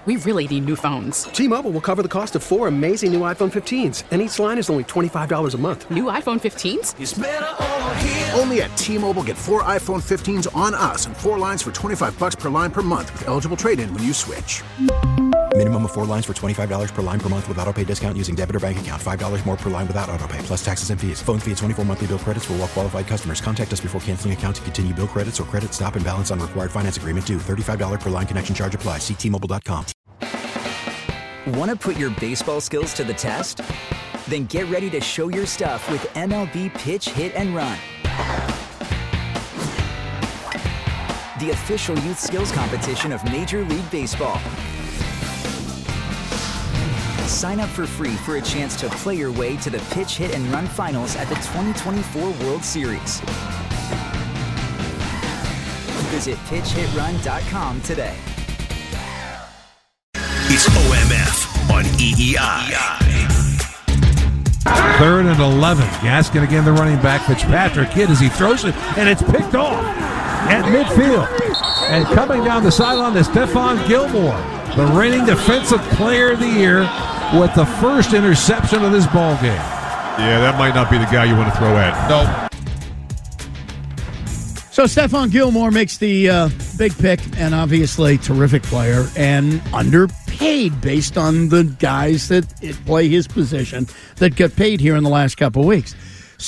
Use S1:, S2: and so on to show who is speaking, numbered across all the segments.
S1: We really need new phones.
S2: T-Mobile will cover the cost of 4 amazing new iPhone 15s, and each line is only $25 a month.
S1: New iPhone 15s?
S3: It's better over here.
S4: Only at T-Mobile, get 4 iPhone 15s on us and 4 lines for $25 per line per month with eligible trade-in when you switch.
S5: Minimum of 4 lines for $25 per line per month with autopay discount using debit or bank account. $5 more per line without autopay, plus taxes and fees. Phone fee at 24 monthly bill credits for well-qualified customers. Contact us before canceling account to continue bill credits or credit stop and balance on required finance agreement due. $35 per line connection charge applies. See T-Mobile.com.
S6: Want to put your baseball skills to the test? Then get ready to show your stuff with MLB Pitch, Hit, and Run. The official youth skills competition of Major League Baseball. Sign up for free for a chance to play your way to the Pitch, Hit, and Run finals at the 2024 World Series. Visit pitchhitrun.com today.
S3: It's OMF on EEI.
S7: 3rd and 11. Gaskin again, the running back. Fitzpatrick hit as he throws it, and it's picked off at midfield. And coming down the sideline is Stephon Gilmore, the reigning Defensive Player of the Year, with the first interception of this ball game.
S8: Yeah, that might not be the guy you want to throw at.
S9: Nope. So Stephon Gilmore makes the big pick, and obviously terrific player, and underpaid based on the guys that play his position that got paid here in the last couple of weeks.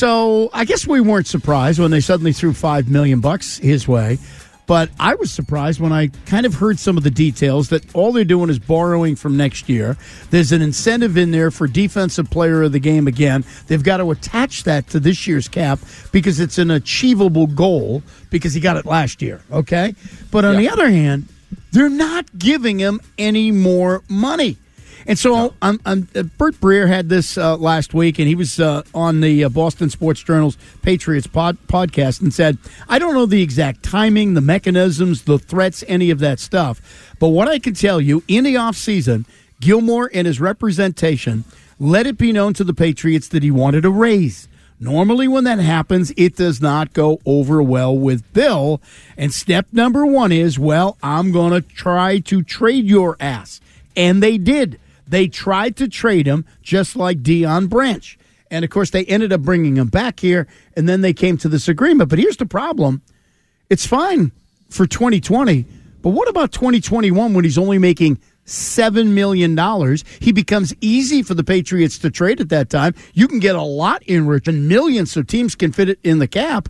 S9: So I guess we weren't surprised when they suddenly threw $5 million his way. But I was surprised when I kind of heard some of the details that all they're doing is borrowing from next year. There's an incentive in there for Defensive Player of the Game again. They've got to attach that to this year's cap because it's an achievable goal because he got it last year, okay? But on the other hand, they're not giving him any more money. And so Bert Breer had this last week, and he was on the Boston Sports Journal's Patriots podcast and said, I don't know the exact timing, the mechanisms, the threats, any of that stuff. But what I can tell you, in the offseason, Gilmore and his representation let it be known to the Patriots that he wanted a raise. Normally when that happens, it does not go over well with Bill. And step number one is, well, I'm going to try to trade your ass. And they did. They tried to trade him just like Deion Branch. And, of course, they ended up bringing him back here, and then they came to this agreement. But here's the problem. It's fine for 2020, but what about 2021 when he's only making $7 million? He becomes easy for the Patriots to trade at that time. You can get a lot in return, millions, so teams can fit it in the cap.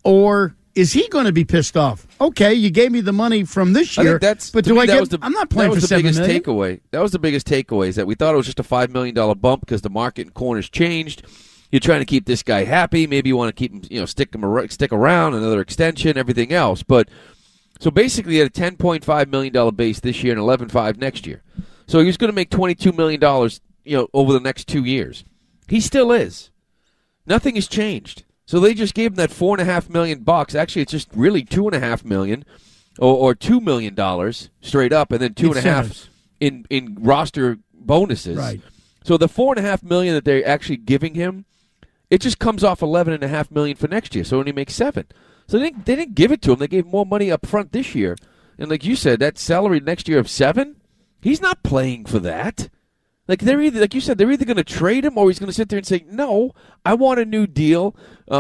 S9: Or is he going to be pissed off? Okay, you gave me the money from this year, but do I get? I'm not playing for $7 million.
S10: Takeaway. That was the biggest takeaway, is that we thought it was just a $5 million bump because the market and corners changed. You're trying to keep this guy happy. Maybe you want to keep him, stick around, another extension, everything else. But so basically, he had a $10.5 million base this year and $11.5 next year. So he was going to make $22 million, over the next 2 years. He still is. Nothing has changed. So they just gave him that $4.5 million. Actually, it's just really $2.5 million, or $2 million straight up, and then $2.5 in roster bonuses.
S9: Right.
S10: So the $4.5 million that they're actually giving him, it just comes off $11.5 million for next year. So he only makes $7 million. So they didn't give it to him. They gave more money up front this year, and like you said, that salary next year of $7 million, he's not playing for that. Like you said, they're either going to trade him or he's going to sit there and say, no, I want a new deal.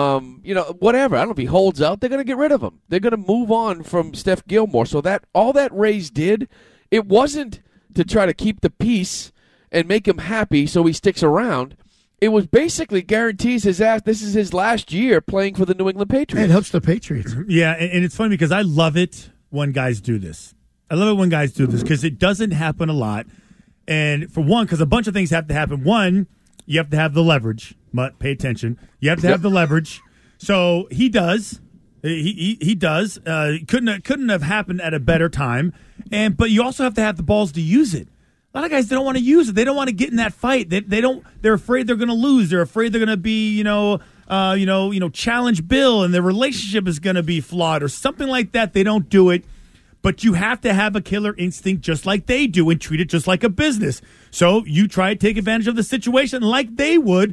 S10: Whatever. I don't know if he holds out. They're going to get rid of him. They're going to move on from Steph Gilmore. So that all that raise did, it wasn't to try to keep the peace and make him happy so he sticks around. It was basically guarantees his ass. This is his last year playing for the New England Patriots.
S9: It helps the Patriots.
S11: Yeah, and it's funny because I love it when guys do this. I love it when guys do this because it doesn't happen a lot. And for one, because a bunch of things have to happen. One, you have to have the leverage. But pay attention. You have to have the leverage. So he does. He does. Couldn't have happened at a better time. But you also have to have the balls to use it. A lot of guys, they don't want to use it. They don't want to get in that fight. They don't. They're afraid they're going to lose. They're afraid they're going to be challenge Bill and their relationship is going to be flawed or something like that. They don't do it. But you have to have a killer instinct just like they do and treat it just like a business. So you try to take advantage of the situation like they would,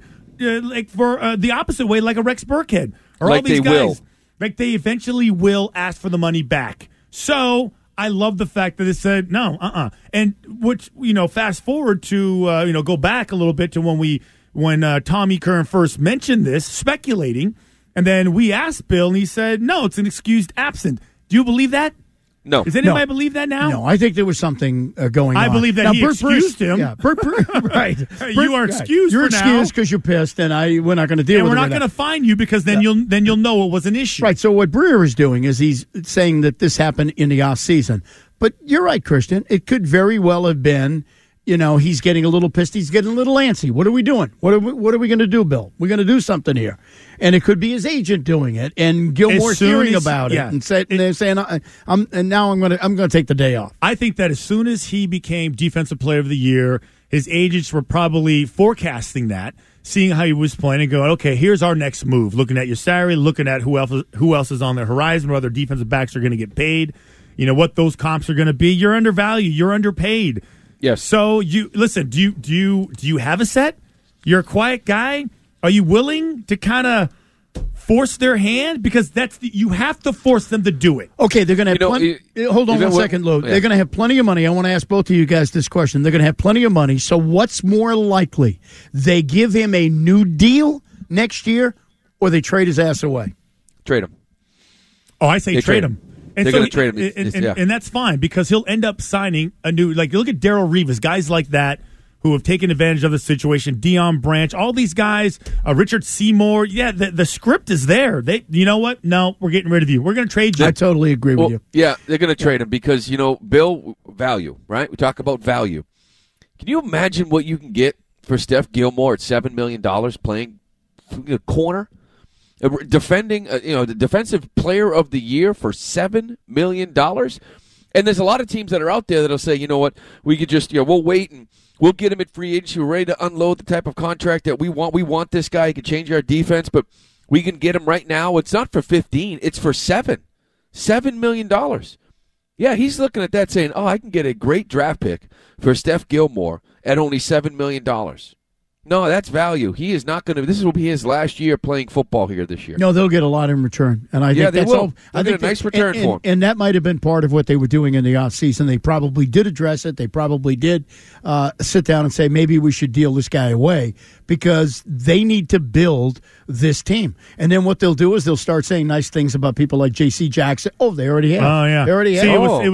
S11: the opposite way, like a Rex Burkhead. Or
S10: like
S11: all these
S10: they
S11: guys.
S10: will.
S11: Like they eventually will ask for the money back. So I love the fact that it said no, and which fast forward to go back a little bit to when Tommy Curran first mentioned this, speculating, and then we asked Bill, and he said no, it's an excused absent. Do you believe that?
S10: No.
S11: Does anybody believe that now?
S9: No, I think there was something going on.
S11: I believe that
S9: now,
S11: he excused him.
S9: Yeah, right.
S11: You are excused.
S9: You're
S11: for now.
S9: excused because you're pissed, and we're not going to deal
S11: and
S9: with it.
S11: We're not going to fine you because then you'll know it was an issue.
S9: Right. So what Breer is doing is he's saying that this happened in the off season. But you're right, Christian. It could very well have been. He's getting a little pissed. He's getting a little antsy. What are we doing? What are we going to do, Bill? We're going to do something here. And it could be his agent doing it, and Gilmore's hearing about it, and they're saying, I'm going to take the day off.
S11: I think that as soon as he became Defensive Player of the Year, his agents were probably forecasting that, seeing how he was playing, and going, okay, here's our next move. Looking at your salary, looking at who else is on the horizon, what other defensive backs are going to get paid, what those comps are going to be. You're undervalued. You're underpaid.
S10: Yes.
S11: So you listen. Do you have a set? You're a quiet guy. Are you willing to kind of force their hand? Because you have to force them to do it.
S9: Okay, they're going to have plenty. Hold on one second, Lou. Yeah. They're going to have plenty of money. I want to ask both of you guys this question. They're going to have plenty of money. So what's more likely? They give him a new deal next year, or they trade his ass away?
S10: Trade him.
S11: Oh, I say
S10: they
S11: trade him. And
S10: they're going to trade him.
S11: And that's fine because he'll end up signing a new, look at Darrelle Revis, guys like that who have taken advantage of the situation, Deion Branch, all these guys, Richard Seymour. Yeah, the script is there. You know what? No, we're getting rid of you. We're going to trade you.
S9: I totally agree with you.
S10: Yeah, they're going to trade him because, Bill, value, right? We talk about value. Can you imagine what you can get for Steph Gilmore at $7 million playing corner? Defending, the Defensive Player of the Year for $7 million. And there's a lot of teams that are out there that'll say, you know what, we could just, we'll wait and we'll get him at free agency. We're ready to unload the type of contract that we want. We want this guy. He can change our defense, but we can get him right now. It's not for 15. It's for $7 million. Yeah, he's looking at that saying, I can get a great draft pick for Steph Gilmore at only $7 million. No, that's value. He is not going to. This will be his last year playing football here this year.
S9: No, they'll get a lot in return, and I think
S10: they
S9: that's
S10: will.
S9: all.
S10: I think a nice return for him,
S9: and that might have been part of what they were doing in the offseason. They probably did address it. They probably did sit down and say maybe we should deal this guy away because they need to build this team. And then what they'll do is they'll start saying nice things about people like J.C. Jackson. Oh, they already have.
S11: Oh yeah,
S9: they already have.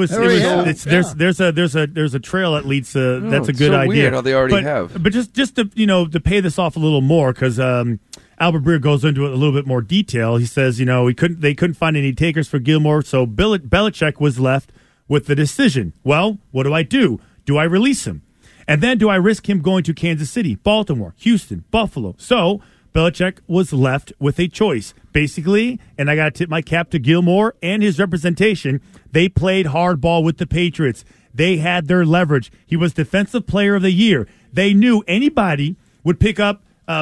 S11: See, there's a trail that leads to. That's a good
S10: so
S11: idea.
S10: Weird how they already have.
S11: But just to to pay this off a little more because Albert Breer goes into it a little bit more detail. He says they couldn't find any takers for Gilmore, so Belichick was left with the decision. Well, what do? Do I release him? And then do I risk him going to Kansas City, Baltimore, Houston, Buffalo? So Belichick was left with a choice. Basically, and I got to tip my cap to Gilmore and his representation, they played hardball with the Patriots. They had their leverage. He was Defensive Player of the Year. They knew anybody would pick him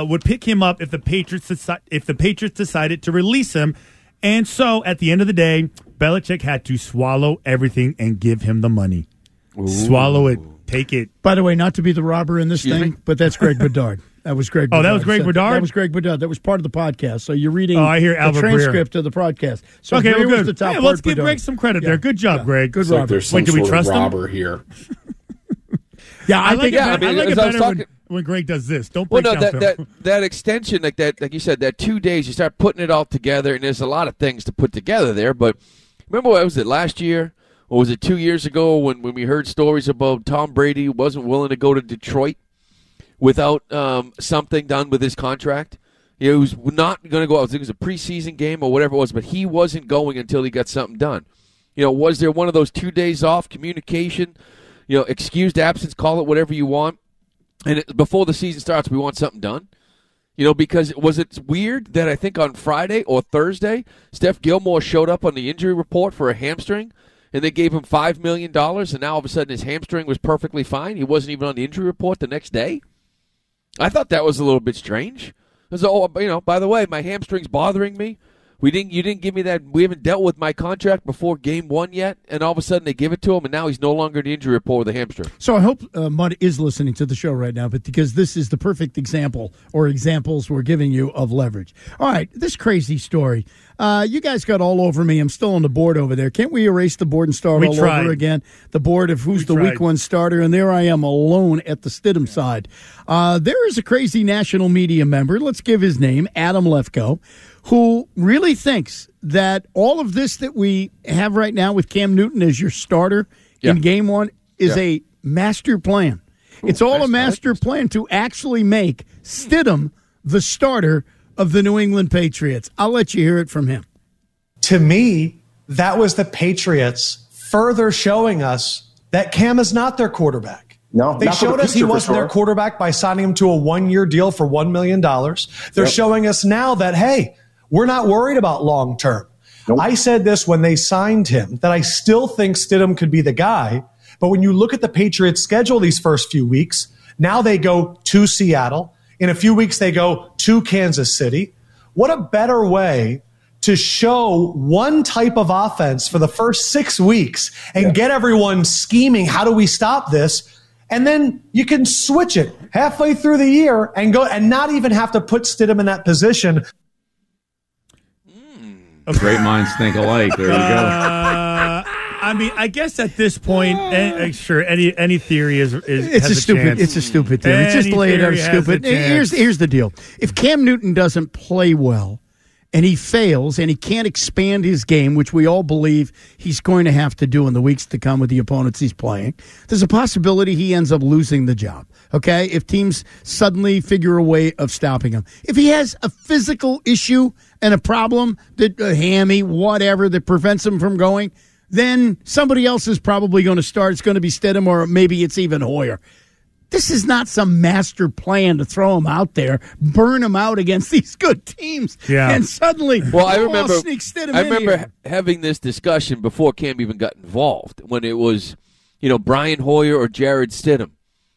S11: up if the Patriots decided to release him. And so at the end of the day, Belichick had to swallow everything and give him the money. Ooh. Swallow it. Take it.
S9: By the way, not to be the robber in this thing, but that's Greg Bedard. That was Greg Bedard.
S11: Oh, that was Greg Bedard?
S9: That was Greg Bedard. That was part of the podcast. So you're reading
S11: I hear Albert
S9: the transcript of the podcast. So
S11: okay,
S9: Greer
S11: well,
S9: was
S11: good.
S9: the top
S11: Hey, let's give
S9: Bedard.
S11: Greg some credit there. Good job, Greg.
S9: Good
S12: robber. There's some
S11: do we trust
S12: robber here.
S9: Yeah,
S11: I like it better when Greg does this. Don't break down
S10: that extension, like you said, that 2 days, you start putting it all together, and there's a lot of things to put together there. But remember, what was it last year? Or was it 2 years ago when we heard stories about Tom Brady wasn't willing to go to Detroit without something done with his contract? He was not going to go out. I think it was a preseason game or whatever it was, but he wasn't going until he got something done. Was there one of those 2 days off, communication, excused absence, call it whatever you want, and before the season starts, we want something done? Because was it weird that I think on Friday or Thursday, Steph Gilmore showed up on the injury report for a hamstring, and they gave him $5 million, and now all of a sudden his hamstring was perfectly fine. He wasn't even on the injury report the next day. I thought that was a little bit strange. It was, by the way, my hamstring's bothering me. You didn't give me that. We haven't dealt with my contract before game 1 yet, and all of a sudden they give it to him, and now he's no longer in the injury report with a hamstring.
S9: So I hope Mudd is listening to the show right now, but because this is the perfect example or examples we're giving you of leverage. All right, this crazy story. You guys got all over me. I'm still on the board over there. Can't we erase the board and start all over again? The board of who's the week 1 starter, and there I am alone at the Stidham side. There is a crazy national media member, let's give his name, Adam Lefkoe, who really thinks that all of this that we have right now with Cam Newton as your starter in game 1 is a master plan. It's all a master plan to actually make Stidham the starter of the New England Patriots. I'll let you hear it from him.
S12: To me, that was the Patriots further showing us that Cam is not their quarterback.
S13: No,
S12: they showed us he wasn't their quarterback by signing him to a 1-year deal for $1 million. They're showing us now that, hey, we're not worried about long term. Nope. I said this when they signed him, that I still think Stidham could be the guy. But when you look at the Patriots' schedule these first few weeks, now they go to Seattle. In a few weeks, they go to Kansas City. What a better way to show one type of offense for the first 6 weeks and get everyone scheming, how do we stop this? And then you can switch it halfway through the year and go and not even have to put Stidham in that position.
S14: Great minds think alike. There you go.
S11: I mean, I guess at this point, sure, any theory is
S9: it's
S11: has
S9: a stupid.
S11: chance.
S9: It's a stupid theory. Just lay it out stupid. Here's the deal: if Cam Newton doesn't play well, and he fails, and he can't expand his game, which we all believe he's going to have to do in the weeks to come with the opponents he's playing, there's a possibility he ends up losing the job. Okay, if teams suddenly figure a way of stopping him, if he has a physical issue and a problem, that a hammy, whatever, that prevents him from going, then somebody else is probably going to start. It's going to be Stidham, or maybe it's even Hoyer. This is not some master plan to throw him out there, burn him out against these good teams, and suddenly,
S10: I remember
S9: sneak Stidham in here.
S10: having this discussion before Cam even got involved, when it was, Brian Hoyer or Jared Stidham.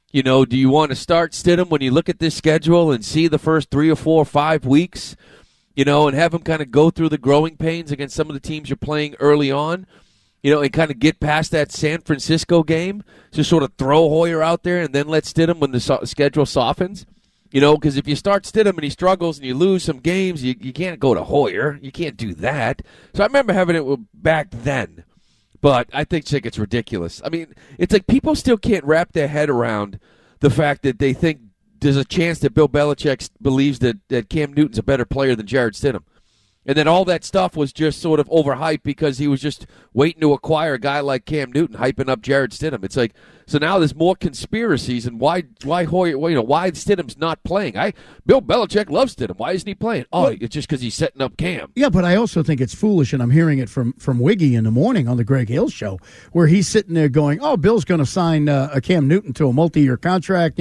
S10: Do you want to start Stidham when you look at this schedule and see the first 3 or 4 or 5 weeks, and have him kind of go through the growing pains against some of the teams you're playing early on? And kind of get past that San Francisco game, just sort of throw Hoyer out there and then let Stidham when the schedule softens. Because if you start Stidham and he struggles and you lose some games, you can't go to Hoyer. You can't do that. So I remember having it back then. But I think it's ridiculous. I mean, it's like people still can't wrap their head around the fact that they think there's a chance that Bill Belichick believes that Cam Newton's a better player than Jared Stidham. And then all that stuff was just sort of overhyped because he was just waiting to acquire a guy like Cam Newton, hyping up Jared Stidham. It's like, so now there's more conspiracies, and why Hoyer? Why Stidham's not playing? Bill Belichick loves Stidham. Why isn't he playing? It's just because he's setting up Cam.
S9: Yeah, but I also think it's foolish, and I'm hearing it from Wiggy in the morning on the Greg Hill show, where he's sitting there going, "Oh, Bill's going to sign a Cam Newton to a multi-year contract,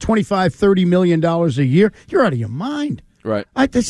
S9: $25-30 million a year." You're out of your mind.
S10: Right.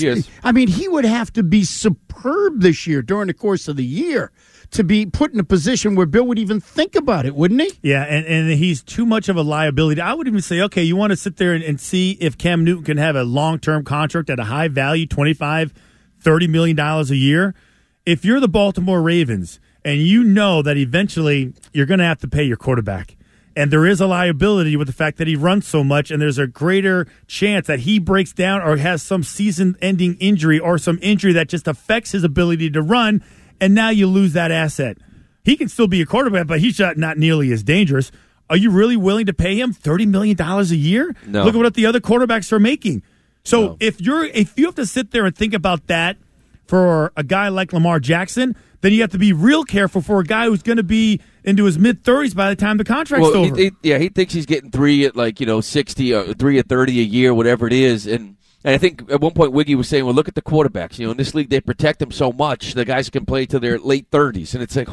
S9: I mean, he would have to be superb this year during the course of the year to be put in a position where Bill would even think about it, wouldn't he?
S11: Yeah, and he's too much of a liability. I would even say, okay, you want to sit there and see if Cam Newton can have a long-term contract at a high value, $25-30 million a year. If you're the Baltimore Ravens and you know that eventually you're going to have to pay your quarterback, and there is a liability with the fact that he runs so much, and there's a greater chance that he breaks down or has some season-ending injury or some injury that just affects his ability to run, and now you lose that asset. He can still be a quarterback, but he's not nearly as dangerous. Are you really willing to pay him $30 million a year?
S10: No.
S11: Look at what the other quarterbacks are making. So if you have to sit there and think about that for a guy like Lamar Jackson, then you have to be real careful for a guy who's going to be into his mid-30s by the time the contract's over.
S10: He thinks he's getting 3 at 60 or 3 at 30 a year, whatever it is. And I think at one point Wiggy was saying, well, look at the quarterbacks. In this league they protect them so much, the guys can play to their late 30s. And it's like,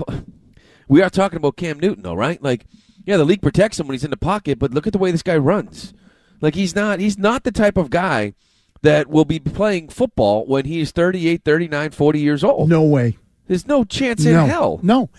S10: we are talking about Cam Newton, though, right? Like, yeah, the league protects him when he's in the pocket, but look at the way this guy runs. Like, he's not the type of guy that will be playing football when he's 38, 39, 40 years old.
S9: No way.
S10: There's no chance in hell.
S9: No.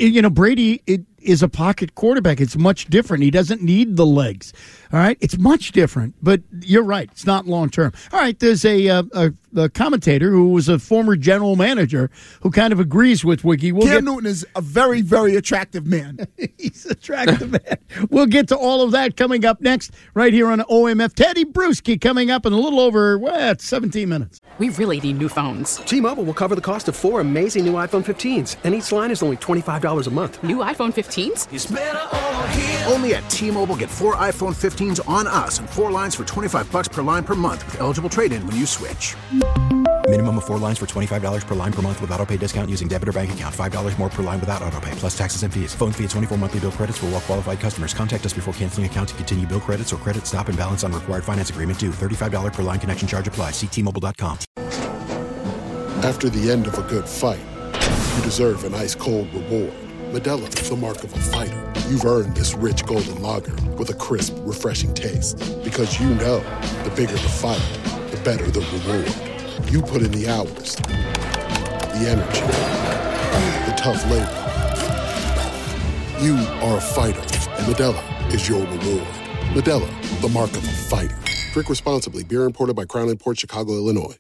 S9: Brady is a pocket quarterback. It's much different. He doesn't need the legs. All right? It's much different. But you're right. It's not long term. All right. There's a the commentator who was a former general manager who kind of agrees with Wiggy.
S13: Cam Newton is a very, very attractive man.
S9: He's an attractive man. We'll get to all of that coming up next right here on OMF. Teddy Bruschi coming up in a little over 17 minutes.
S1: We really need new phones.
S2: T-Mobile will cover the cost of 4 amazing new iPhone 15s, and each line is only $25 a month.
S1: New iPhone 15s?
S4: It's better over here. Only at T-Mobile, get 4 iPhone 15s on us and 4 lines for $25 per line per month with eligible trade-in when you switch.
S5: Minimum of 4 lines for $25 per line per month with autopay discount using debit or bank account. $5 more per line without autopay, plus taxes and fees. Phone fee at 24 monthly bill credits for well-qualified customers. Contact us before canceling account to continue bill credits or credit stop and balance on required finance agreement due. $35 per line connection charge applies. See T-Mobile.com.
S15: After the end of a good fight, you deserve an ice-cold reward. Modelo is the mark of a fighter. You've earned this rich golden lager with a crisp, refreshing taste. Because you know, the bigger the fight, the better the reward. You put in the hours, the energy, the tough labor. You are a fighter, and Modelo is your reward. Modelo, the mark of a fighter. Drink responsibly. Beer imported by Crown Imports, Chicago, Illinois.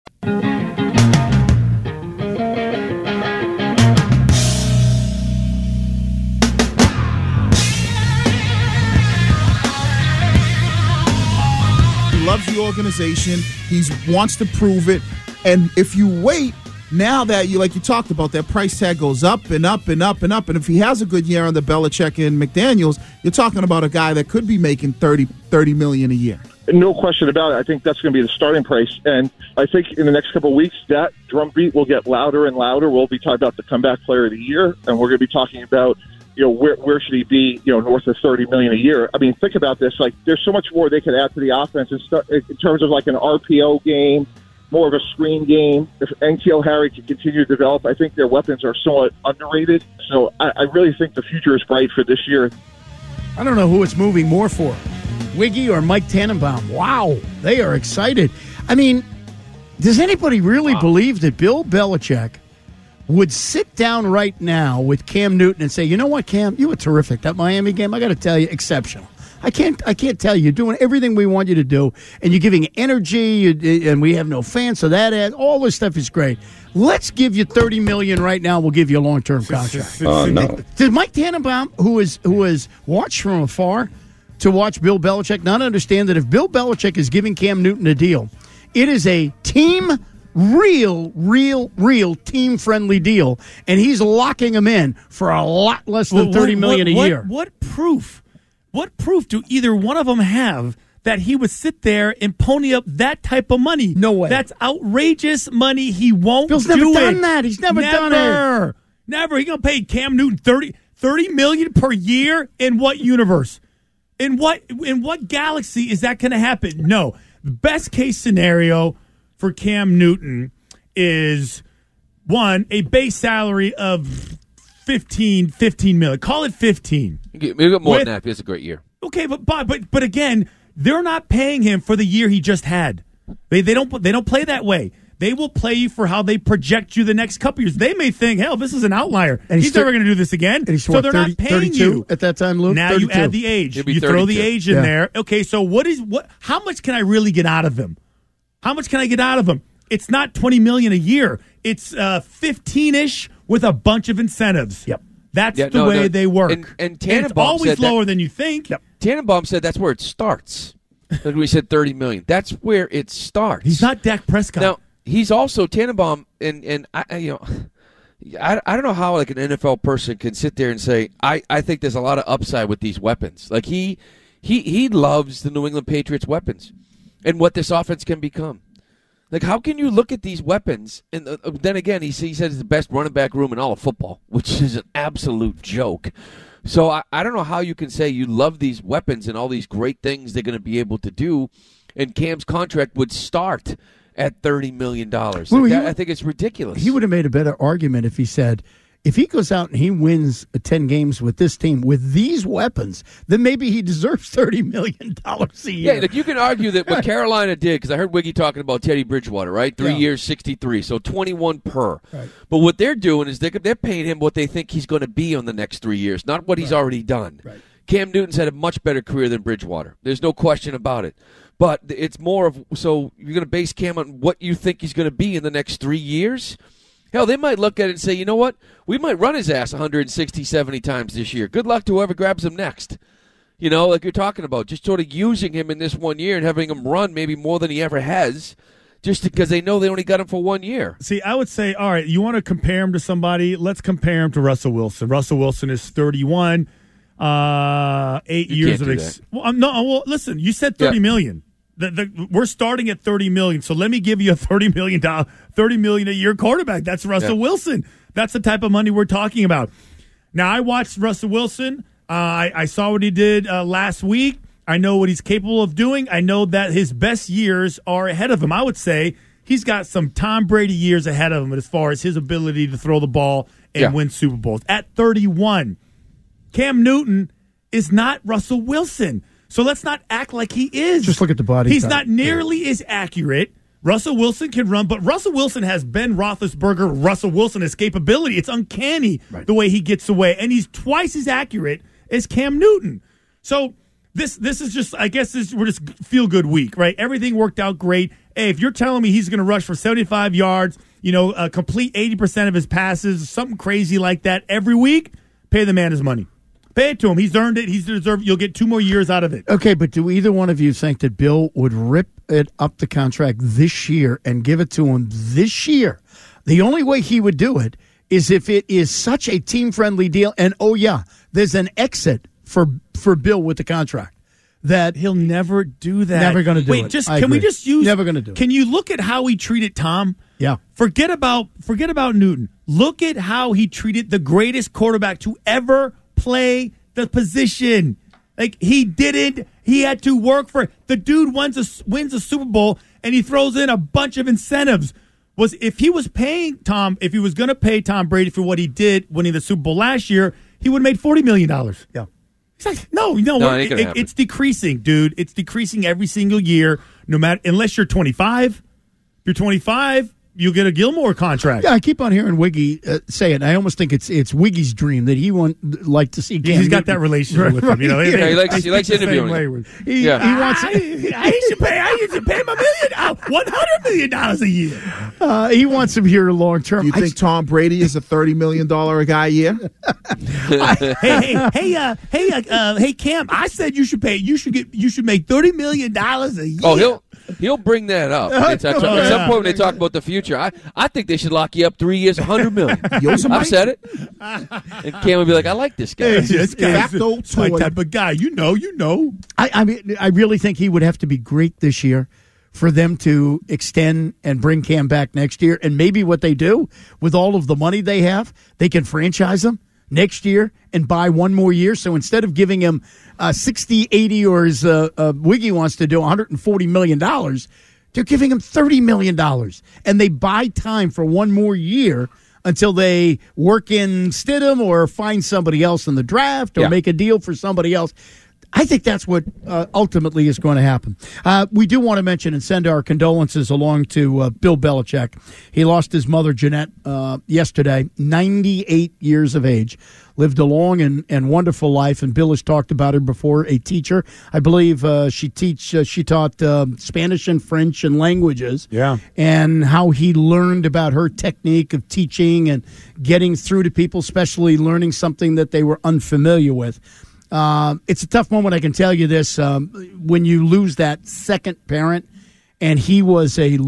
S13: Loves the organization. He wants to prove it. And if you wait, now that you talked about, that price tag goes up and up and up and up. And if he has a good year on the Belichick and McDaniels, you're talking about a guy that could be making $30 million a year.
S16: No question about it. I think that's going to be the starting price. And I think in the next couple of weeks, that drumbeat will get louder and louder. We'll be talking about the comeback player of the year, and we're going to be talking about, where should he be, north of $30 million a year. I mean, think about this. There's so much more they could add to the offense in terms of an RPO game, more of a screen game. If N'Keal Harry can continue to develop, I think their weapons are somewhat underrated. So I really think the future is bright for this year.
S9: I don't know who it's moving more for, Wiggy or Mike Tannenbaum. Wow, they are excited. I mean, does anybody really believe that Bill Belichick would sit down right now with Cam Newton and say, you know what, Cam, you were terrific. That Miami game, I got to tell you, exceptional. I can't tell you. You're doing everything we want you to do, and you're giving energy, and we have no fans, so that all this stuff is great. Let's give you $30 million right now. We'll give you a long-term contract.
S14: No.
S9: Did Mike Tannenbaum, who is watched from afar to watch Bill Belichick, not understand that if Bill Belichick is giving Cam Newton a deal, it is a real team-friendly deal, and he's locking him in for a lot less than $30 million a year.
S11: What proof? What proof do either one of them have that he would sit there and pony up that type of money?
S9: No way.
S11: That's outrageous money. He won't
S9: Bill's
S11: do
S9: never
S11: it.
S9: done that. He's never done it.
S11: Never. He's going to pay Cam Newton $30 million per year? In what universe? In what galaxy is that going to happen? No. The best case scenario for Cam Newton is, one, a base salary of $15 million. Call it 15.
S10: Maybe get more than that. It's a great year.
S11: Okay, but again, they're not paying him for the year he just had. They don't play that way. They will play you for how they project you the next couple years. They may think, hell, this is an outlier.
S9: And
S11: he's never going to do this again. So they're not paying you
S9: at that time, Luke.
S11: Now
S9: 32.
S11: you add the age. You
S10: 32.
S11: throw the age in there. Okay, so how much can I really get out of him? How much can I get out of him? It's not $20 million a year. It's 15-ish with a bunch of incentives.
S9: Yep.
S11: That's the way they work.
S10: And
S11: it's always lower than you think.
S9: Yep.
S10: Tannenbaum said that's where it starts. Like we said, $30 million. That's where it starts.
S11: He's not Dak Prescott.
S10: Now he's also Tannenbaum, and I don't know how an NFL person can sit there and say I think there's a lot of upside with these weapons. Like he loves the New England Patriots weapons and what this offense can become. Like, how can you look at these weapons? And then again, he says it's the best running back room in all of football, which is an absolute joke. So I don't know how you can say you love these weapons and all these great things they're going to be able to do, and Cam's contract would start at $30 million. I think it's ridiculous.
S9: He would have made a better argument if he said, if he goes out and he wins 10 games with this team with these weapons, then maybe he deserves $30 million a year.
S10: Yeah, like you can argue that what Carolina did, because I heard Wiggy talking about Teddy Bridgewater, right? 3 years, 63, so 21 per.
S9: Right.
S10: But what they're doing is they're paying him what they think he's going to be on the next 3 years, not what he's already done.
S9: Right.
S10: Cam Newton's had a much better career than Bridgewater. There's no question about it. But it's more of, so you're going to base Cam on what you think he's going to be in the next 3 years? Hell, they might look at it and say, you know what? We might run his ass 160, 70 times this year. Good luck to whoever grabs him next. You know, like you're talking about, just sort of using him in this 1 year and having him run maybe more than he ever has, just because they know they only got him for 1 year.
S11: See, I would say, all right, you want to compare him to somebody? Let's compare him to Russell Wilson. Russell Wilson is 31, 8 years of well, listen, you said $30 million. We're starting at $30 million, so let me give you a $30 million a year quarterback. That's Russell Wilson. That's the type of money we're talking about. Now, I watched Russell Wilson. I saw what he did last week. I know what he's capable of doing. I know that his best years are ahead of him. I would say he's got some Tom Brady years ahead of him as far as his ability to throw the ball and win Super Bowls. At 31, Cam Newton is not Russell Wilson. So let's not act like he is.
S9: Just look at the body
S11: He's
S9: type.
S11: not nearly as accurate. Russell Wilson can run, but Russell Wilson has Ben Roethlisberger. Russell Wilson has capability. It's uncanny the way he gets away, and he's twice as accurate as Cam Newton. So this is just, I guess we're just feel-good week, right? Everything worked out great. Hey, if you're telling me he's going to rush for 75 yards, complete 80% of his passes, something crazy like that every week, pay the man his money. Pay it to him. He's earned it. He's deserved. You'll get 2 more years out of it.
S9: Okay, but do either one of you think that Bill would rip it up the contract this year and give it to him this year? The only way he would do it is if it is such a team-friendly deal, and there's an exit for Bill with the contract. That
S11: he'll never do that.
S9: Never going to do it.
S11: Wait, can we just use?
S9: Never going to do it.
S11: Can you look at how he treated Tom?
S9: Yeah.
S11: Forget about Newton. Look at how he treated the greatest quarterback to ever play the position. Like, he didn't. He had to work for it. The dude wins a Super Bowl, and he throws in a bunch of incentives. If he was going to pay Tom Brady for what he did winning the Super Bowl last year, he would have made $40 million.
S9: Yeah.
S11: It's like, no, it's decreasing, dude. It's decreasing every single year, unless you're 25. If you're 25, you'll get a Gilmore contract.
S9: Yeah, I keep on hearing Wiggy say it. I almost think it's Wiggy's dream that he would like to see.
S11: He's got that relationship with him.
S10: He likes interviewing.
S9: He wants.
S11: I should pay him $100 million a year.
S9: He wants him here long term.
S13: You think Tom Brady is a $30 million a guy a year?
S11: Hey, Cam! I said you should make $30 million a year.
S10: Oh, he'll bring that up at some point when they talk about the future. I think they should lock you up 3 years, $100 million. I've said it. And Cam would be like, I like this guy.
S11: It's my type of guy. You know.
S9: I mean, I really think he would have to be great this year for them to extend and bring Cam back next year. And maybe what they do with all of the money they have, they can franchise him next year and buy 1 more year. So instead of giving him 60, 80, or as Wiggy wants to do, $140 million, they're giving him $30 million. And they buy time for 1 more year until they work in Stidham or find somebody else in the draft or make a deal for somebody else. I think that's what ultimately is going to happen. We do want to mention and send our condolences along to Bill Belichick. He lost his mother, Jeanette, yesterday, 98 years of age. Lived a long and wonderful life, and Bill has talked about her before, a teacher. I believe she taught Spanish and French and languages.
S11: Yeah.
S9: And how he learned about her technique of teaching and getting through to people, especially learning something that they were unfamiliar with. It's a tough moment, I can tell you this, when you lose that second parent, and he was a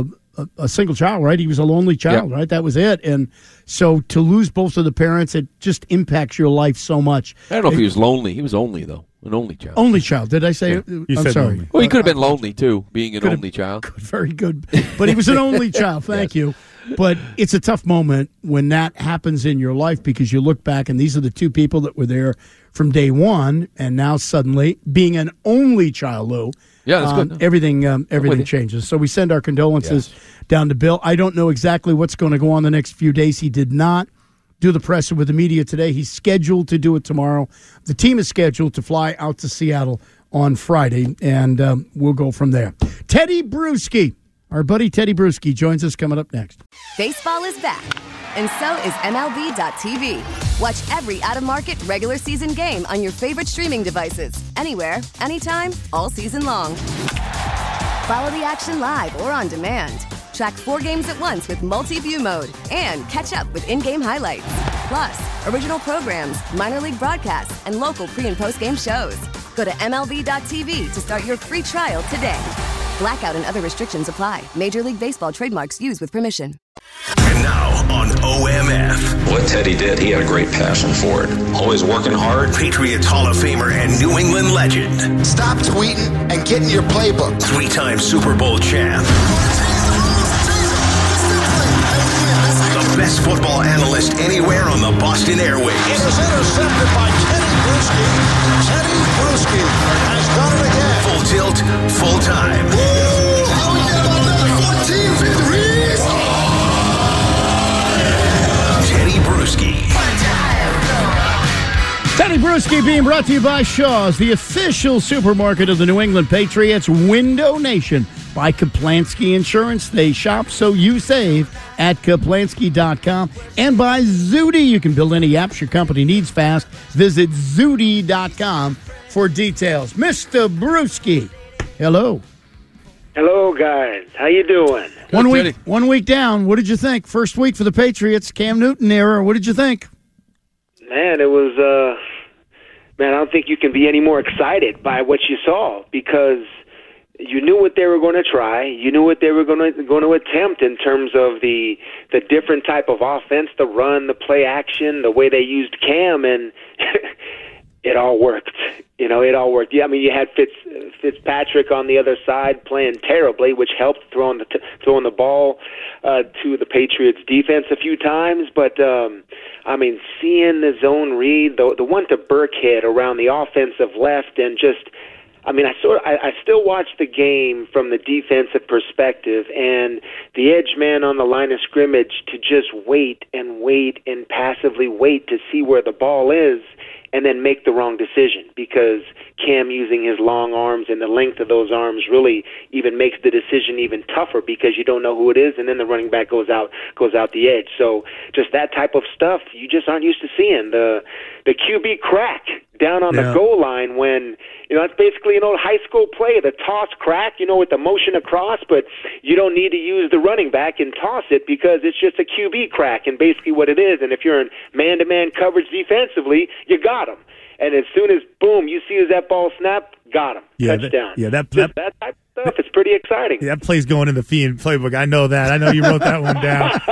S9: single child, right? He was a lonely child, right? That was it. And so to lose both of the parents, it just impacts your life so much.
S10: I don't know if he was lonely. He was only, though. An only child.
S9: Only child. Did I say?
S10: Yeah.
S9: I'm sorry.
S11: Lonely.
S10: Well, he could have been lonely, too, being an only child.
S9: Good, very good. But he was an only child. Thank you. But it's a tough moment when that happens in your life, because you look back and these are the 2 people that were there from day one, and now suddenly being an only child, Lou.
S10: Yeah, that's good.
S9: Everything changes. So we send our condolences down to Bill. I don't know exactly what's going to go on the next few days. He did not do the presser with the media today. He's scheduled to do it tomorrow. The team is scheduled to fly out to Seattle on Friday, and we'll go from there. Teddy Bruschi Our buddy Teddy Bruschi joins us coming up next.
S17: Baseball is back, and so is MLB.tv. Watch every out-of-market regular season game on your favorite streaming devices, anywhere, anytime, all season long. Follow the action live or on demand. Track 4 games at once with multi-view mode and catch up with in-game highlights. Plus, original programs, minor league broadcasts, and local pre- and post-game shows. Go to MLB.tv to start your free trial today. Blackout and other restrictions apply. Major League Baseball trademarks used with permission.
S3: And now on OMF.
S18: What Teddy did, he had a great passion for it. Always working hard.
S3: Patriots Hall of Famer and New England legend.
S19: Stop tweeting and get in your playbook.
S3: 3-time Super Bowl champ. The best football analyst anywhere on the Boston airwaves.
S19: It is intercepted by Teddy Bruschi. Teddy Bruschi has done it again.
S3: Full tilt, full time.
S19: Woo! How we get about another 14 victories?
S3: Teddy Bruschi.
S9: Teddy Bruschi being brought to you by Shaw's, the official supermarket of the New England Patriots. Window Nation by Kaplansky Insurance. They shop so you save at Kaplansky.com. And by Zudy. You can build any apps your company needs fast. Visit Zudy.com for details. Mr. Bruschi, hello.
S20: Hello, guys. How you doing?
S9: One week down. What did you think? First week for the Patriots, Cam Newton era. What did you think?
S20: Man, it was, I don't think you can be any more excited by what you saw because you knew what they were going to try. You knew what they were going to attempt in terms of the different type of offense, the run, the play action, the way they used Cam, and it all worked. It all worked. Yeah, I mean, you had Fitzpatrick on the other side playing terribly, which helped throwing the ball to the Patriots defense a few times. But seeing the zone read, the one to Burkhead around the offensive left, and just, I still watch the game from the defensive perspective, and the edge man on the line of scrimmage to just wait and passively wait to see where the ball is, and then make the wrong decision because Cam using his long arms and the length of those arms really even makes the decision even tougher because you don't know who it is, and then the running back goes out the edge. So just that type of stuff you just aren't used to seeing. The QB crack down on the goal line when, that's basically an old high school play, the toss crack, with the motion across, but you don't need to use the running back and toss it because it's just a QB crack and basically what it is. And if you're in man-to-man coverage defensively, you got him. And as soon as, boom, you see as that ball snap, got him. Touchdown.
S11: That
S20: type of stuff is pretty exciting.
S11: That play's going in the Fiend playbook. I know that. I know you wrote that one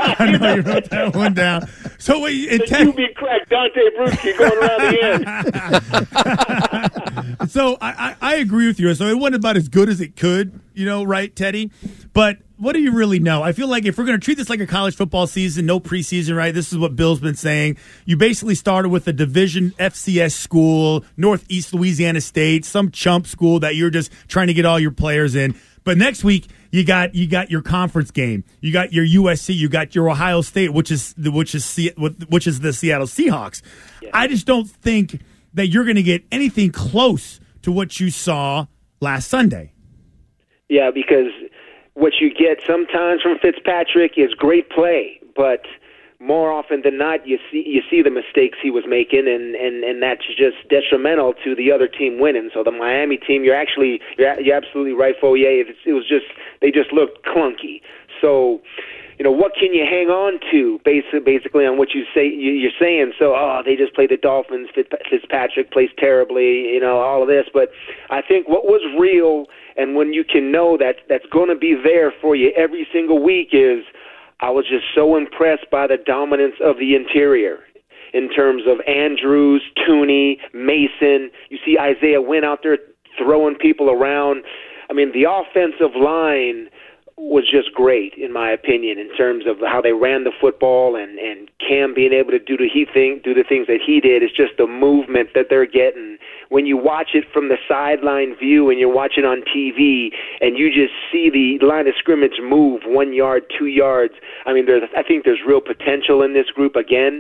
S11: down. So wait,
S20: the QB crack, Dante Bruschi going around the end.
S11: So I agree with you. So it wasn't about as good as it could, right, Teddy? But what do you really know? I feel like if we're going to treat this like a college football season, no preseason, right? This is what Bill's been saying. You basically started with a division FCS school, Northeast Louisiana State, some chump school that you're just trying to get all your players in. But next week you got your conference game. You got your USC. You got your Ohio State, which is the Seattle Seahawks. Yeah. I just don't think that you're going to get anything close to what you saw last Sunday.
S20: Yeah, because what you get sometimes from Fitzpatrick is great play, but more often than not, you see the mistakes he was making, and that's just detrimental to the other team winning. So the Miami team, you're absolutely right, Foyer. They just looked clunky. So, what can you hang on to basically on what you're saying? So, they just played the Dolphins. Fitzpatrick plays terribly. All of this, but I think what was real. And when you can know that's going to be there for you every single week is I was just so impressed by the dominance of the interior in terms of Andrews, Tooney, Mason. You see Isaiah Wynn out there throwing people around. I mean, the offensive line was just great, in my opinion, in terms of how they ran the football and Cam being able to do the things that he did. It's just the movement that they're getting. When you watch it from the sideline view and you're watching on TV and you just see the line of scrimmage move 1 yard, 2 yards, I mean, I think there's real potential in this group again.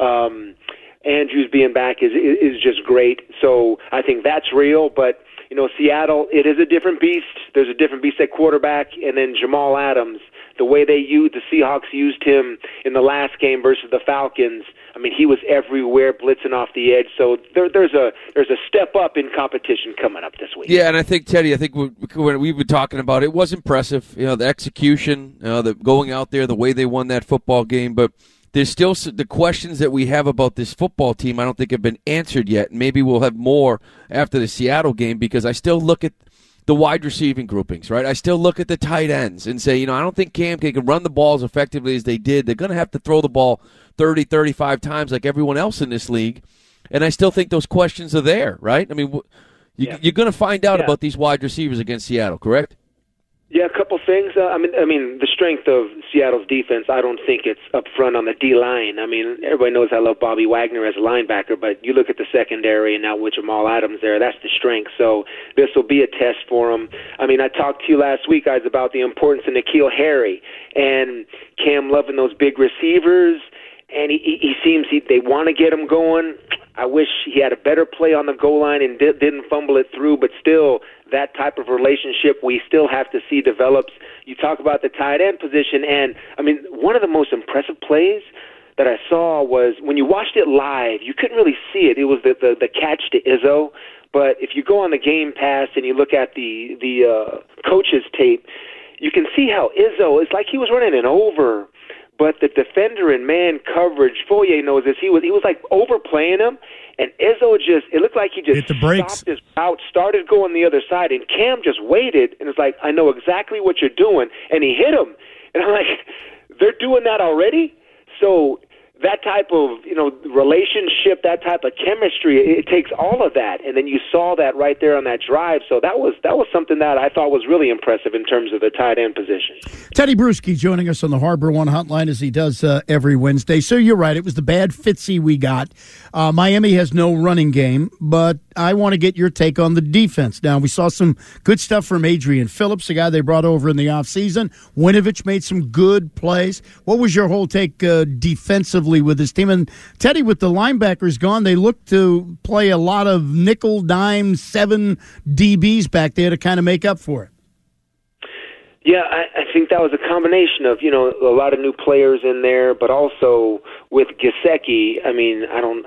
S20: Andrews being back is just great. So I think that's real. But, Seattle, it is a different beast. there's a different beast at quarterback, and then Jamal Adams, the way the Seahawks used him in the last game versus the Falcons. I mean, he was everywhere, blitzing off the edge. So there's a step up in competition coming up this week.
S10: Yeah, and I think, Teddy, when we've been talking about it, was impressive. You know, the execution, the going out there, the way they won that football game. But there's still the questions that we have about this football team I don't think have been answered yet. Maybe we'll have more after the Seattle game, because I still look at the wide receiving groupings, right? I still look at the tight ends and say, I don't think Cam can run the ball as effectively as they did. They're going to have to throw the ball 30, 35 times like everyone else in this league. And I still think those questions are there, right? I mean, you're going to find out about these wide receivers against Seattle, correct?
S20: Yeah, a couple things. I mean, the strength of Seattle's defense, I don't think it's up front on the D-line. I mean, everybody knows I love Bobby Wagner as a linebacker, but you look at the secondary and now with Jamal Adams there, that's the strength. So this will be a test for him. I mean, I talked to you last week, guys, about the importance of N'Keal Harry and Cam loving those big receivers, and he seems they want to get him going. I wish he had a better play on the goal line and didn't fumble it through, but still, that type of relationship we still have to see develops. You talk about the tight end position, and, I mean, one of the most impressive plays that I saw was when you watched it live, you couldn't really see it. It was the catch to Izzo, but if you go on the Game Pass and you look at the coach's tape, you can see how Izzo, it's like he was running an over, but the defender in man coverage, Foye knows this, he was like overplaying him, and Izzo it looked like he just stopped his route, started going the other side, and Cam just waited, and it's like, I know exactly what you're doing, and he hit him. And I'm like, they're doing that already? So that type of, relationship, that type of chemistry, it takes all of that. And then you saw that right there on that drive. So that was something that I thought was really impressive in terms of the tight end position.
S9: Teddy Bruschi joining us on the Harbor One hotline as he does every Wednesday. So you're right. It was the bad Fitzy we got. Miami has no running game, but I want to get your take on the defense. Now, we saw some good stuff from Adrian Phillips, the guy they brought over in the offseason. Winovich made some good plays. What was your whole take defensively with this team? And Teddy, with the linebackers gone, they look to play a lot of nickel, dime, 7 DBs back there to kind of make up for it.
S20: Yeah, I think that was a combination of, a lot of new players in there, but also with Gesicki, I mean,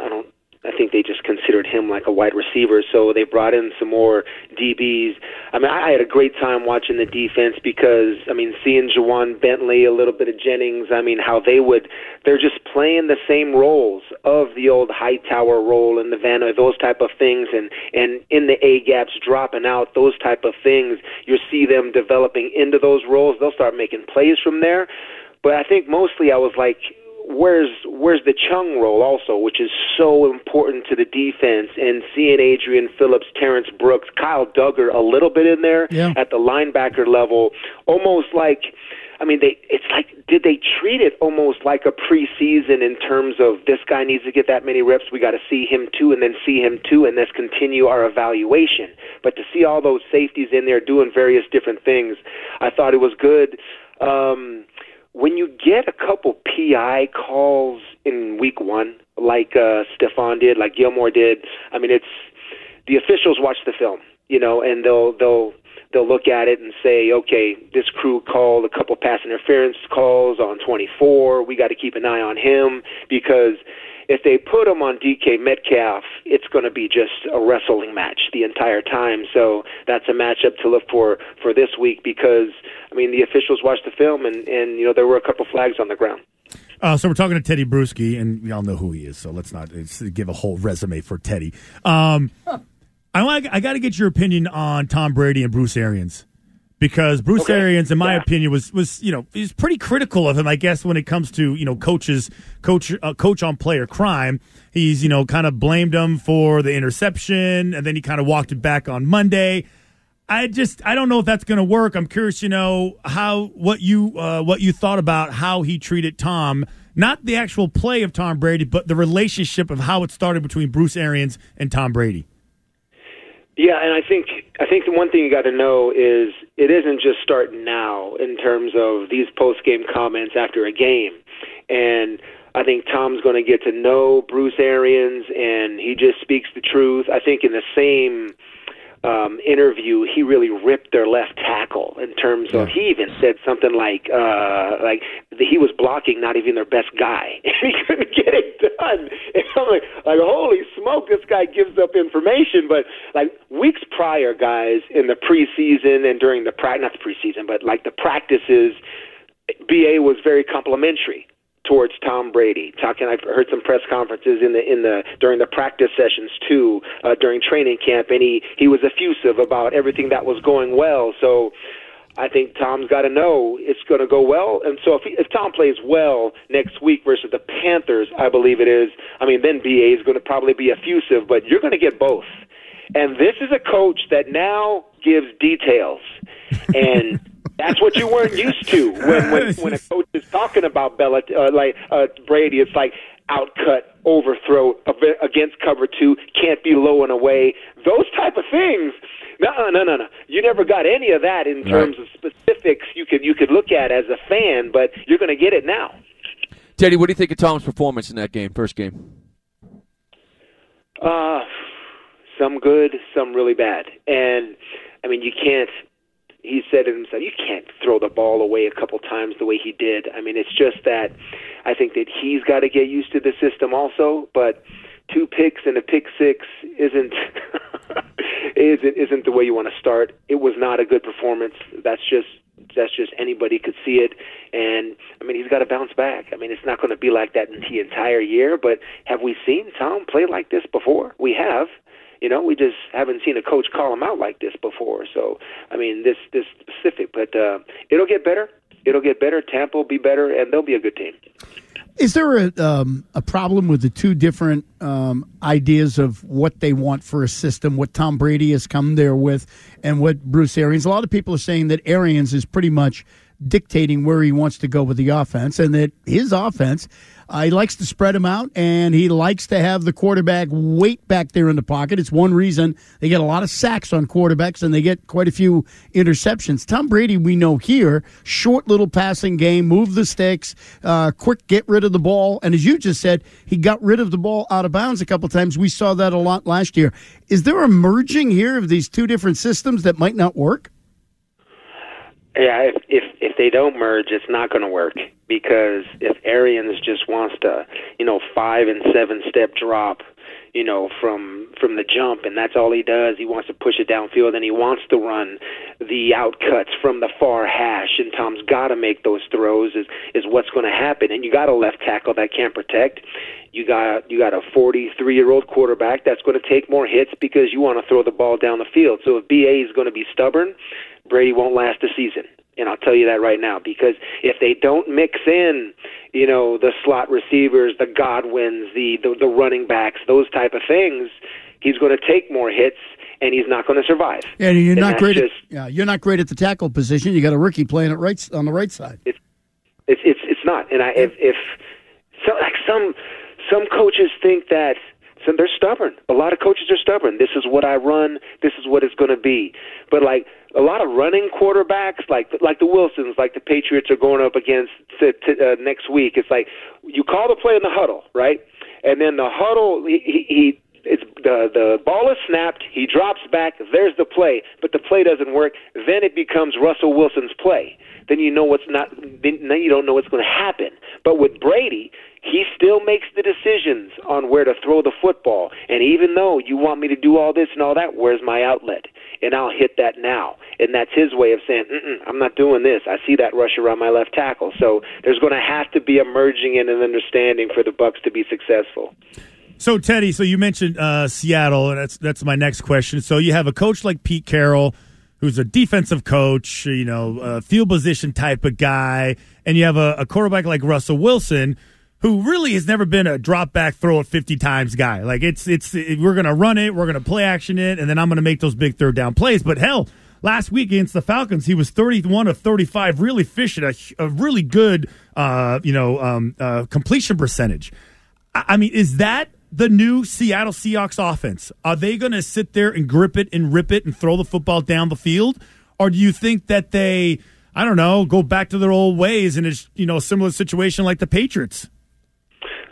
S20: I think they just considered him like a wide receiver, so they brought in some more DBs. I mean, I had a great time watching the defense because, I mean, seeing Juwan Bentley, a little bit of Jennings, I mean, how they're just playing the same roles of the old Hightower role and the Vanna, those type of things, and in the A-gaps, dropping out, those type of things. You see them developing into those roles. They'll start making plays from there. But I think mostly I was like, where's the Chung role also, which is so important to the defense, and seeing Adrian Phillips, Terrence Brooks, Kyle Duggar a little bit in there at the linebacker level, almost like, I mean, did they treat it almost like a preseason in terms of this guy needs to get that many reps, we got to see him too, and then see him too, and let's continue our evaluation. But to see all those safeties in there doing various different things, I thought it was good. When you get a couple PI calls in week 1, like Stephon did, like Gilmore did, I mean, it's the officials watch the film, and they'll look at it and say, okay, this crew called a couple pass interference calls on 24. We got to keep an eye on him, because if they put him on DK Metcalf, it's going to be just a wrestling match the entire time. So that's a matchup to look for this week, because, I mean, the officials watched the film, and there were a couple flags on the ground.
S11: So we're talking to Teddy Bruschi, and we all know who he is, so let's not give a whole resume for Teddy. I got to get your opinion on Tom Brady and Bruce Arians, because Bruce Arians, in my opinion, was he's pretty critical of him, I guess, when it comes to coach on player crime. He's kind of blamed him for the interception, and then he kind of walked it back on Monday. I don't know if that's going to work. I'm curious, what you thought about how he treated Tom, not the actual play of Tom Brady, but the relationship of how it started between Bruce Arians and Tom Brady.
S20: Yeah, and I think the one thing you got to know is it isn't just starting now in terms of these post-game comments after a game. And I think Tom's going to get to know Bruce Arians, and he just speaks the truth. I think in the same interview, he really ripped their left tackle tackle in terms of, he even said something like he was blocking not even their best guy. He couldn't get it done. And I'm like, holy smoke, this guy gives up information. But like weeks prior, guys, in the preseason and during the not the preseason, but like the practices, BA was very complimentary towards Tom Brady. I've heard some press conferences during the practice sessions too, during training camp, and he was effusive about everything that was going well. So I think Tom's got to know it's going to go well. And so if Tom plays well next week versus the Panthers, I believe it is, then BA is going to probably be effusive, but you're going to get both. And this is a coach that now gives details. And that's what you weren't used to when a coach is talking about Brady. It's like outcut, overthrow, against cover two, can't be low and away. Those type of things. No. You never got any of that in terms of specifics you could look at as a fan, but you're going to get it now.
S10: Teddy, what do you think of Tom's performance in that game, first game?
S20: Some good, some really bad. And, you can't. He said it himself, you can't throw the ball away a couple times the way he did. It's just that I think that he's got to get used to the system also, but 2 picks and a pick six isn't the way you want to start. It was not a good performance. That's just anybody could see it. And, he's got to bounce back. It's not going to be like that in the entire year, but have we seen Tom play like this before? We have. We just haven't seen a coach call him out like this before. So, this specific, but it'll get better. It'll get better. Tampa will be better, and they'll be a good team.
S9: Is there a problem with the two different ideas of what they want for a system, what Tom Brady has come there with, and what Bruce Arians? A lot of people are saying that Arians is pretty much dictating where he wants to go with the offense, and that his offense, he likes to spread them out, and he likes to have the quarterback wait back there in the pocket. It's one reason they get a lot of sacks on quarterbacks, and they get quite a few interceptions. Tom Brady, we know here, short little passing game, move the sticks, quick get rid of the ball, and as you just said, he got rid of the ball out of bounds a couple times. We saw that a lot last year. Is there a merging here of these two different systems that might not work?
S20: Yeah, if they don't merge, it's not going to work, because if Arians just wants to, 5 and 7 step drop, from the jump, and that's all he does, he wants to push it downfield, and he wants to run the outcuts from the far hash, and Tom's got to make those throws is what's going to happen. And you got a left tackle that can't protect. You got a 43-year-old quarterback that's going to take more hits because you want to throw the ball down the field. So if BA is going to be stubborn, Brady won't last a season. And I'll tell you that right now, because if they don't mix in, the slot receivers, the Godwins, the running backs, those type of things, he's going to take more hits and he's not going to survive.
S9: Yeah, you're not great. You're not great at the tackle position. You got a rookie playing it on the right side.
S20: It's not. And if some coaches think that. So they're stubborn. A lot of coaches are stubborn. This is what I run. This is what it's going to be. But like a lot of running quarterbacks, like the Wilsons, like the Patriots are going up against next week. It's like you call the play in the huddle, right? And then the huddle, the ball is snapped. He drops back. There's the play, but the play doesn't work. Then it becomes Russell Wilson's play. Then you know what's not. Then you don't know what's going to happen. But with Brady, he still makes the decisions on where to throw the football. And even though you want me to do all this and all that, where's my outlet? And I'll hit that now. And that's his way of saying, I'm not doing this. I see that rush around my left tackle. So there's going to have to be a merging and an understanding for the Bucs to be successful.
S11: So, Teddy, you mentioned Seattle, and that's my next question. So you have a coach like Pete Carroll, who's a defensive coach, a field position type of guy, and you have a quarterback like Russell Wilson, who really has never been a drop back, throw it 50 times guy. Like we're going to run it, we're going to play action it, and then I'm going to make those big third down plays. But hell, last week against the Falcons, he was 31 of 35, really fishing a really good, completion percentage. Is that the new Seattle Seahawks offense? Are they going to sit there and grip it and rip it and throw the football down the field? Or do you think that they, go back to their old ways and it's, a similar situation like the Patriots?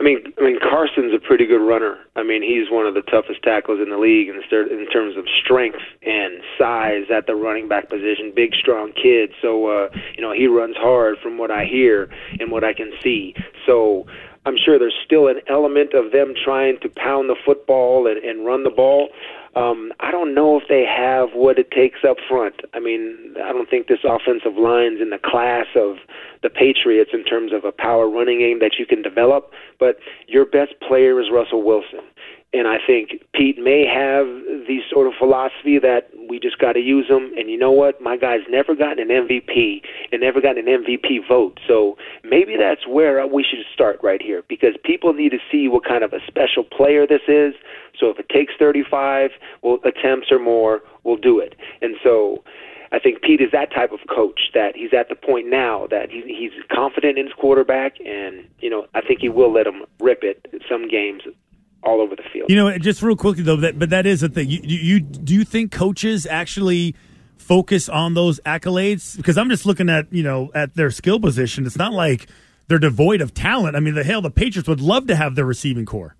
S20: I mean, Carson's a pretty good runner. I mean, he's one of the toughest tackles in the league in terms of strength and size at the running back position. Big, strong kid. So, he runs hard from what I hear and what I can see. So I'm sure there's still an element of them trying to pound the football and run the ball. I don't know if they have what it takes up front. I mean, I don't think this offensive line's in the class of the Patriots in terms of a power running game that you can develop, but your best player is Russell Wilson. And I think Pete may have the sort of philosophy that we just got to use him. And you know what? My guy's never gotten an MVP and never gotten an MVP vote. So maybe that's where we should start right here, because people need to see what kind of a special player this is. So if it takes 35 attempts or more, we'll do it. And so I think Pete is that type of coach, that he's at the point now that he's confident in his quarterback, and, I think he will let him rip it in some games all over the field.
S11: Just real quickly, though, but that is the thing. Do you think coaches actually focus on those accolades? Because I'm just looking at, at their skill position. It's not like they're devoid of talent. I mean, the Patriots would love to have their receiving core.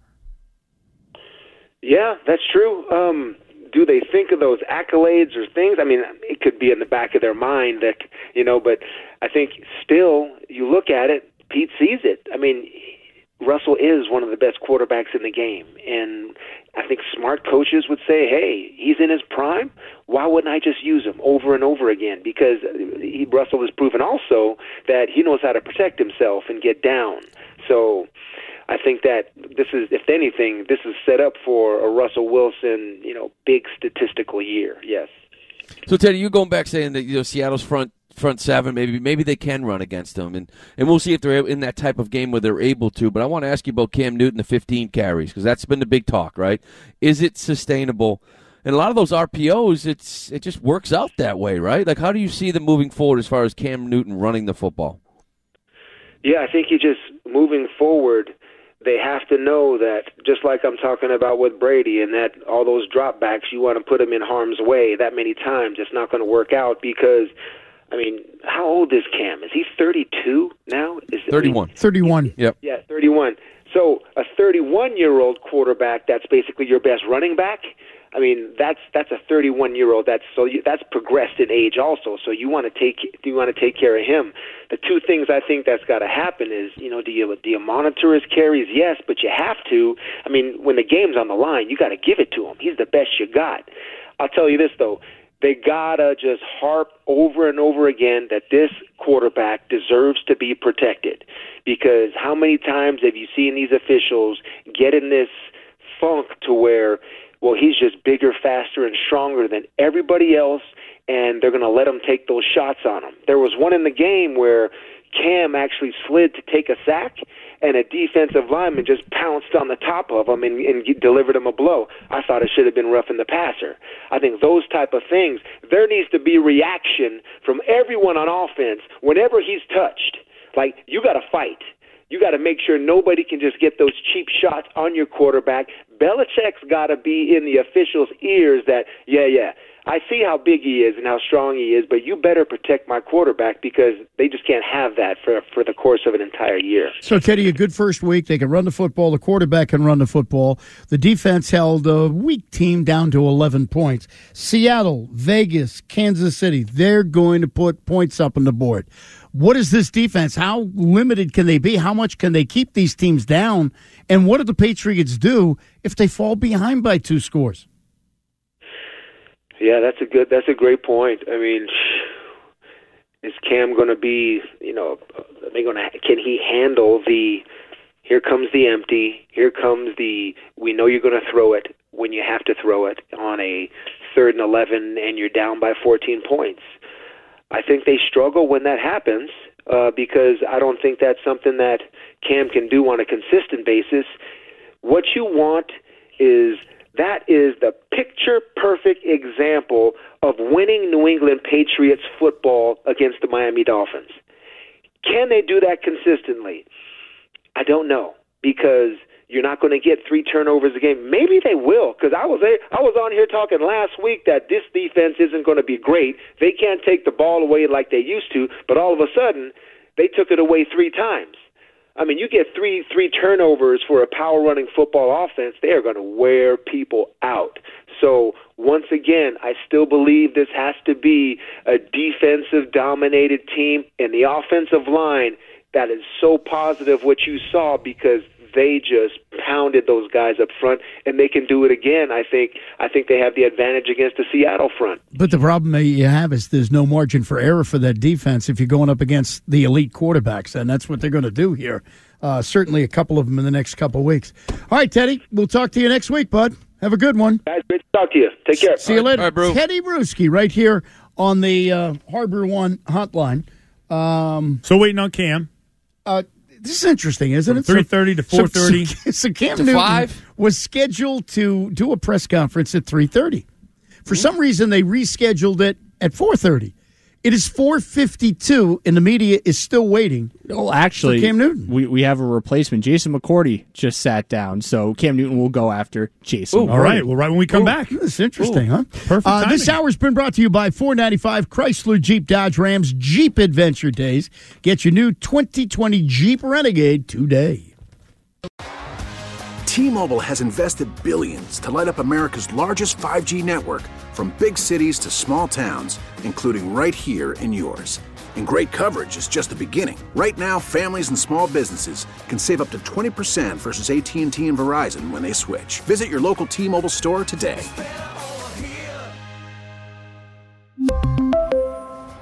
S20: Yeah, that's true. Do they think of those accolades or things? I mean, it could be in the back of their mind that, but I think still you look at it, Pete sees it. I mean, Russell is one of the best quarterbacks in the game, and I think smart coaches would say, hey, he's in his prime. Why wouldn't I just use him over and over again? Because Russell has proven also that he knows how to protect himself and get down. So I think that this is, if anything, this is set up for a Russell Wilson, big statistical year. Yes.
S10: So Teddy, you're going back saying that Seattle's front seven, maybe they can run against them, and we'll see if they're in that type of game where they're able to. But I want to ask you about Cam Newton, the 15 carries, because that's been the big talk, right? Is it sustainable? And a lot of those RPOs, it just works out that way, right? Like, how do you see them moving forward as far as Cam Newton running the football?
S20: Yeah, I think moving forward, they have to know that, just like I'm talking about with Brady, and that all those dropbacks, you want to put them in harm's way that many times. It's not going to work out because, I mean, how old is Cam? Is he 32 now?
S10: 31.
S9: 31.
S10: Yep.
S20: Yeah, 31. So a 31-year-old quarterback, that's basically your best running back. I mean, that's a 31-year-old. That's progressed in age also. So you want to take care of him. The two things I think that's got to happen is, do you monitor his carries? Yes, but you have to. I mean, when the game's on the line, you got to give it to him. He's the best you got. I'll tell you this though. They gotta just harp over and over again that this quarterback deserves to be protected, because how many times have you seen these officials get in this funk to where, well, he's just bigger, faster, and stronger than everybody else, and they're going to let him take those shots on him. There was one in the game where Cam actually slid to take a sack, and a defensive lineman just pounced on the top of him and delivered him a blow. I thought it should have been roughing the passer. I think those type of things, there needs to be reaction from everyone on offense whenever he's touched. Like, you got to fight. You got to make sure nobody can just get those cheap shots on your quarterback. Belichick's got to be in the officials' ears that, yeah, I see how big he is and how strong he is, but you better protect my quarterback, because they just can't have that for the course of an entire year.
S9: So, Teddy, a good first week. They can run the football. The quarterback can run the football. The defense held a weak team down to 11 points. Seattle, Vegas, Kansas City, they're going to put points up on the board. What is this defense? How limited can they be? How much can they keep these teams down? And what do the Patriots do if they fall behind by 2 scores?
S20: Yeah, that's a great point. I mean, is Cam going to be, can he handle here comes the empty, here comes we know you're going to throw it when you have to throw it on a 3rd and 11 and you're down by 14 points. I think they struggle when that happens, because I don't think that's something that Cam can do on a consistent basis. What you want is, that is the picture-perfect example of winning New England Patriots football against the Miami Dolphins. Can they do that consistently? I don't know, because you're not going to get 3 turnovers a game. Maybe they will, because I was on here talking last week that this defense isn't going to be great. They can't take the ball away like they used to, but all of a sudden, they took it away 3 times. I mean, you get three turnovers for a power-running football offense, they are going to wear people out. So, once again, I still believe this has to be a defensive-dominated team, and the offensive line, that is so positive what you saw because they just pounded those guys up front, and they can do it again. I think they have the advantage against the Seattle front.
S9: But the problem you have is there's no margin for error for that defense if you're going up against the elite quarterbacks, and that's what they're going to do here. Certainly a couple of them in the next couple of weeks. All right, Teddy, we'll talk to you next week, bud. Have a good one.
S20: Guys, great to talk to you. Take care.
S9: See you later.
S10: All right, bro.
S9: Teddy Bruschi right here on the Harbor One hotline.
S11: So waiting on Cam.
S9: This is interesting, isn't it?
S11: 3:30 to 4:30.
S9: So Cam
S10: to
S9: Newton
S10: 5?
S9: was scheduled to do a press conference at 3:30. For some reason, they rescheduled it at 4:30. It is 4:52, and the media is still waiting.
S21: Well, actually,
S9: for Cam Newton.
S21: We have a replacement. Jason McCourty just sat down, so Cam Newton will go after Jason.
S11: All right. Well, right when we come back.
S9: That's interesting, huh?
S11: Perfect timing.
S9: This hour's been brought to you by 495 Chrysler Jeep Dodge Rams Jeep Adventure Days. Get your new 2020 Jeep Renegade today.
S4: T-Mobile has invested billions to light up America's largest 5G network, from big cities to small towns, including right here in yours. And great coverage is just the beginning. Right now, families and small businesses can save up to 20% versus AT&T and Verizon when they switch. Visit your local T-Mobile store today.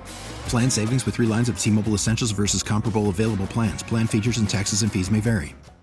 S5: Plan savings with 3 lines of T-Mobile Essentials versus comparable available plans. Plan features and taxes and fees may vary.